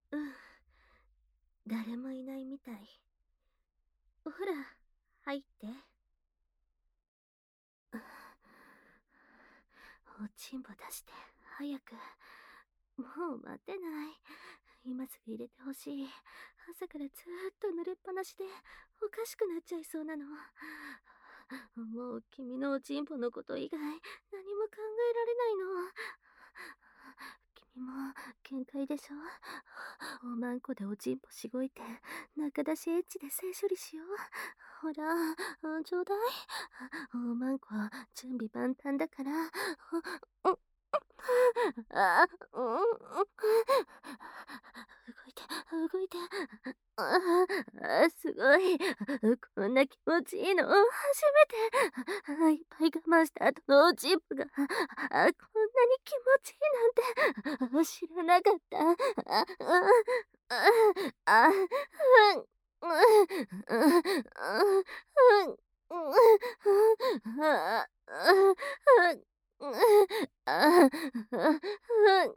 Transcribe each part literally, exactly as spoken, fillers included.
うん、誰もいないみたい。ほら、入って。おちんぽ出して、早く。もう待てない。今すぐ入れてほしい。朝からずーっと濡れっぱなしで、おかしくなっちゃいそうなの。もう君のおちんぽのこと以外、何も考えられないの。君も、限界でしょ。おまんこでおちんぽしごいて、中出しエッチで性処理しよう。ほら、うんちょうだい。おまんこ、準備万端だから。う、う、あ、うん、うん。動いて、動いて。ああ、すごい。こんな気持ちいいの、初めて。いっぱい我慢した後のおちんぽが、あこんなに気持ちいいなんて、知らなかった。あ、あ、あ、あ、うん、うん、うん、うん、うん、あ、あ、うん、あ、うん、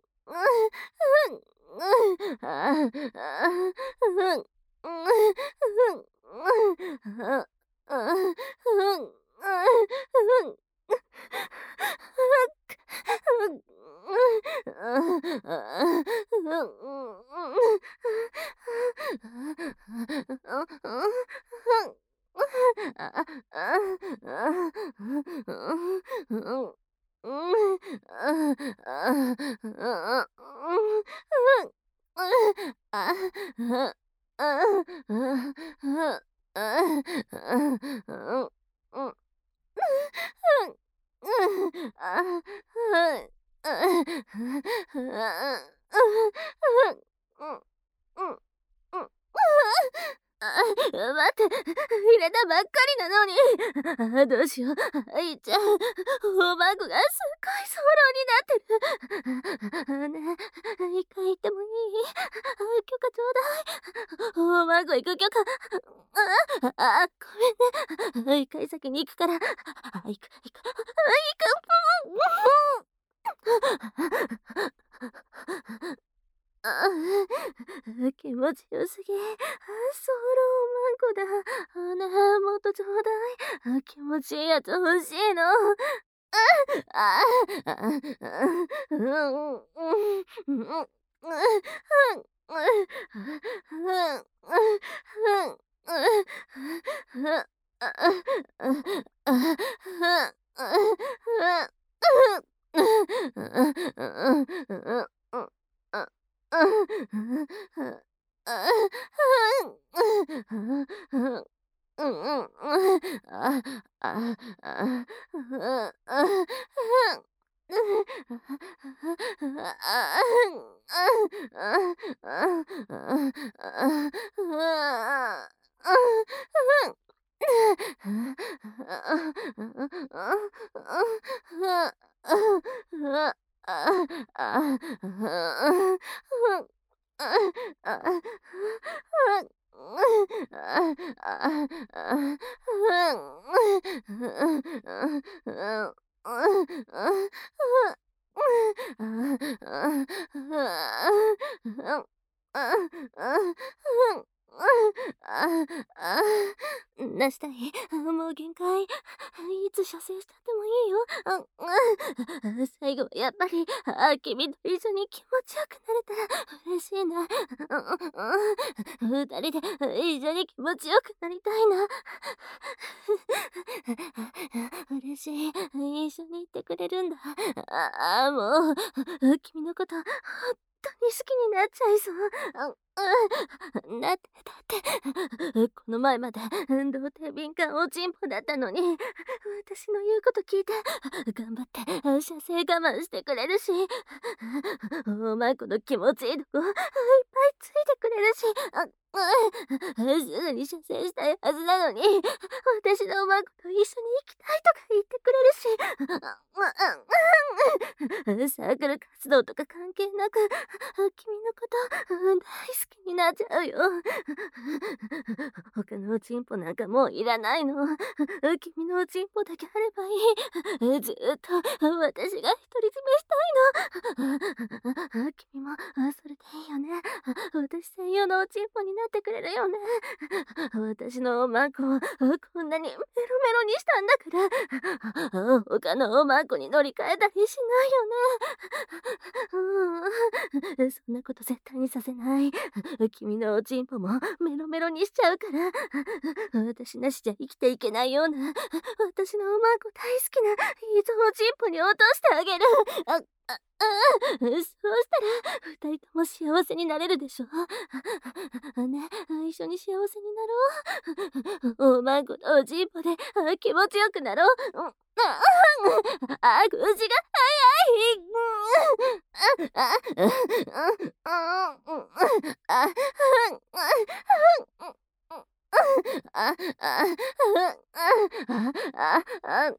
あ、待って、入れたばっかりなのに。あ、どうしよう。いっちゃう。おまんこがすっごい早漏になってる。ねえ、一回行ってもいい？許可ちょうだい。おまんこ行く許可。あ、あ、ごめんね。一回先に行くから。行く、行く、行く、ああ、気持ちよすぎ。あ、ソロマンコだ。あ、ねえ、もっとちょうだい。あ、気持ちいいやつ欲しいの。ああ、あ、うん、うん、うん、うん、うん、なしたい。もう限界。いつ射精したってもいいよ。あ、最後はやっぱり、あ、君と一緒に気持ちよくなれたら嬉しいな。二人で一緒に気持ちよくなりたいな。嬉しい。一緒にいてくれるんだ。ああ、もう、君のこと、本当に好きになっちゃいそう。うん、だって、だって、この前まで、童貞敏感おちんぽだったのに、私の言うこと聞いて、頑張って、射精我慢してくれるし、おまんこの気持ちいいとこ、いっぱいついてくれるし、 うん、すぐに射精したいはずなのに、私のおまんこと一緒に行きたいとか言ってくれるし、うんうんうん、サークル活動とか関係なく、君のこと、うん、大好きになっちゃうよ。他のおちんぽなんかもういらないの。君のおちんぽだけあればいい。ずーっと私が独り占めしたいの。君もそれでいいよね。私専用のおちんぽになってくれるよね。私のおまんこをこんなにメロメロにしたんだから、他のおまんこに乗り換えたりしないよね。うん、そんなこと絶対にさせない。君のおちんぽもメロメロにしちゃうから、私なしじゃ生きていけないような、私のおまんこ大好きな、いつもおちんぽに落としてあげる。あ、あ、あ、そうしたら、二人とも幸せになれるでしょ。ね、一緒に幸せになろう。おまんことおちんぽで気持ちよくなろう。うん、あ、あ、口が早い。あ、あ、うん、うん、うん、あ、あ、あ、あ、あ、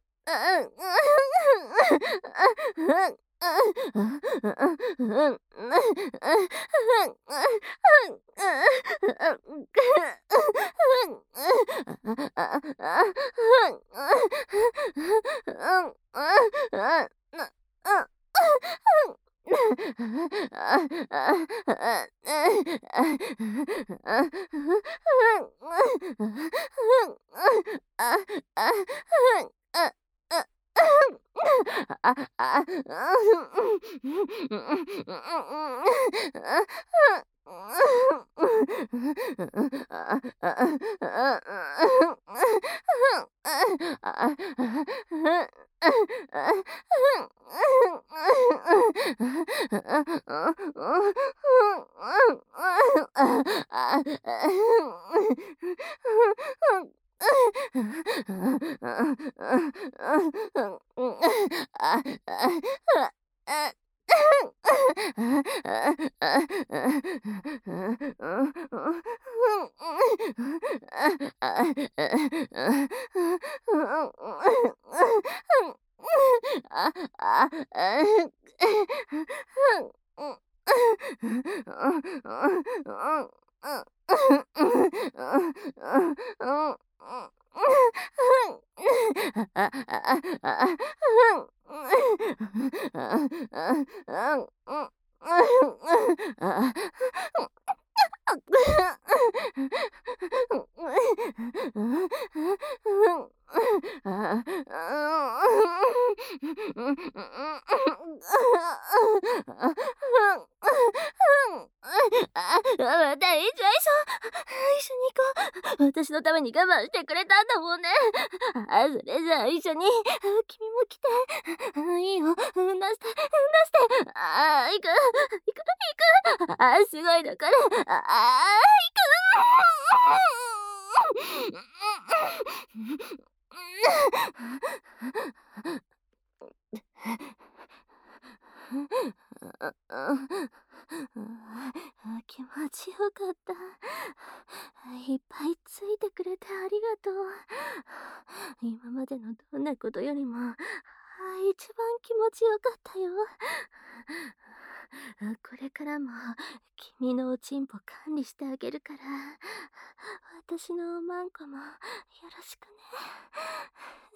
また言っちゃいそう。一緒に行こう。私のために我慢してくれたんだもんね。あ、それじゃあ一緒に。君も来て。いいよ。出して。出して。あ、行く。行く。行く。あ、すごいだから。あ、行く。気持ちよかった。いっぱいついてくれてありがとう。今までのどんなことよりも、一番気持ちよかったよ。これからも君のおちんぽ管理してあげるから、私のおまんこもよろしくね。